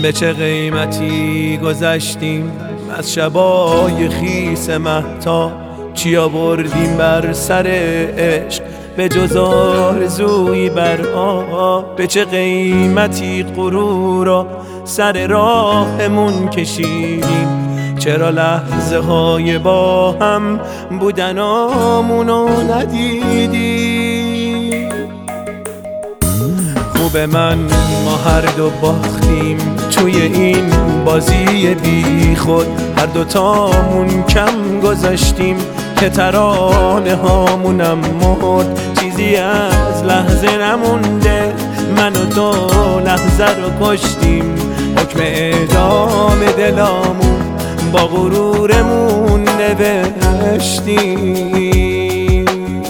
به چه قیمتی گذشتیم از شبای خیس مهتاب، چی آوردیم بر سر عشق به جز آرزویی بر آب. به چه قیمتی غرورا سر راهمون کشیدیم، چرا لحظه های با هم بودنامونو ندیدیم. خوب من ما هر دو باختیم توی این بازی بی خود، هر دوتامون کم گذاشتیم که ترانه هامونم مرد. چیزی از لحظه نمونده، من و تو لحظه رو کشتیم، حکم اعدام دلامون با غرورمون نوشتیم.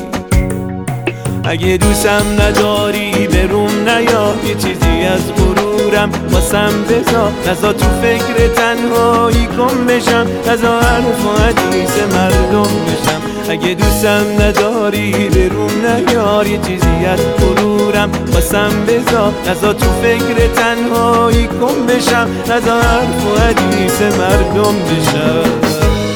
اگه دوستم نداری بروم نیا، یه چیزی از غرورم واسم بذار، نزا تو فکر تنهایی گم بشم، نزا حرف و حدیث مردم بشم. اگه دوستم نداری بروم نیار، یه چیزی از غرورم واسم بذار، نزا تو فکر تنهایی گم بشم، نزا حرف و حدیث مردم بشم.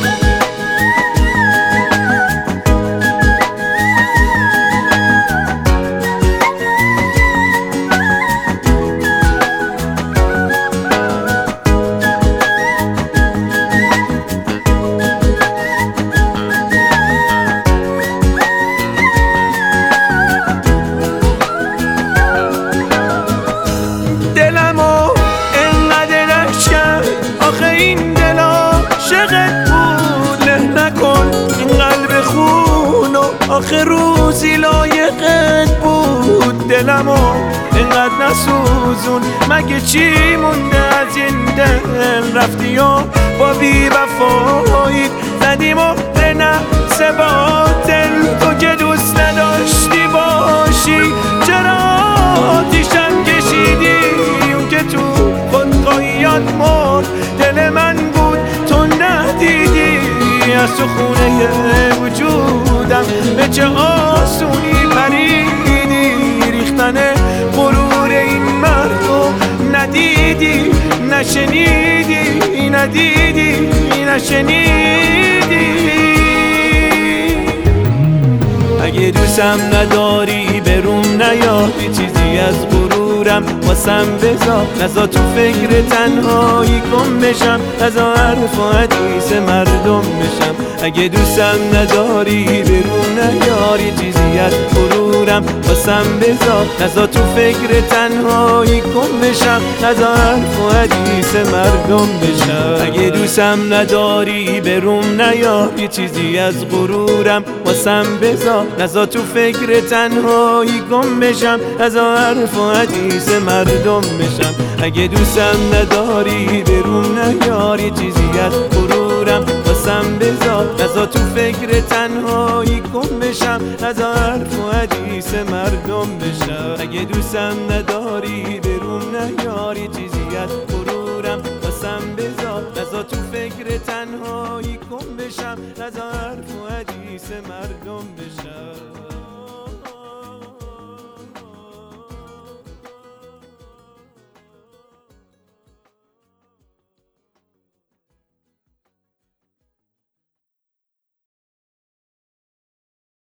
این دل عاشقت بود، له نکن این قلب خون و آخه روزی لایقت بود. دلمو اینقدر نسوزون، مگه چی مونده از این دل؟ رفتی و با بی وفایی زدی مهر نفس باطل، تو که دوست نداشتی باشی چرا آتیشم کشیدی؟ اون که تو خودخواهیات مرد دل من بود تو ندیدی، از تو خونه وجودم به چه آسونی پریدی. ریختن غرور این مردو ندیدی نشنیدی، ندیدی نشنیدی. اگه دوستم نداری بروم نیا، یه چیزی از غرورم واسم بذار، نزا تو فکر تنهایی گم بشم، نزا حرف و حدیث مردم بشم. اگه دوستم نداری بروم نیار، یه چیزی از غرورم واسم بذار، نزا تو فکر تنهایی گم بشم، نزا حرف و حدیث مردم بشم. اگه دوستم نداری بروم نیار، یه چیزی از غرورم واسم بذار، نزا تو فکر تنهایی گم بشم، نزا حرف و حدیث مردم بشم. اگه دوستم نداری بروم نیار، یه چیزی از غرورم واسم بذار، نزا تو فکر تنهایی گم بشم، نزا حرف و حدیث مردم بشم. اگه دوستم نداری بروم نیار، یه چیزی از غرورم واسم بذار، نزا تو فکر تنهایی گم بشم، نزا حرف و حدیث مردم بشم.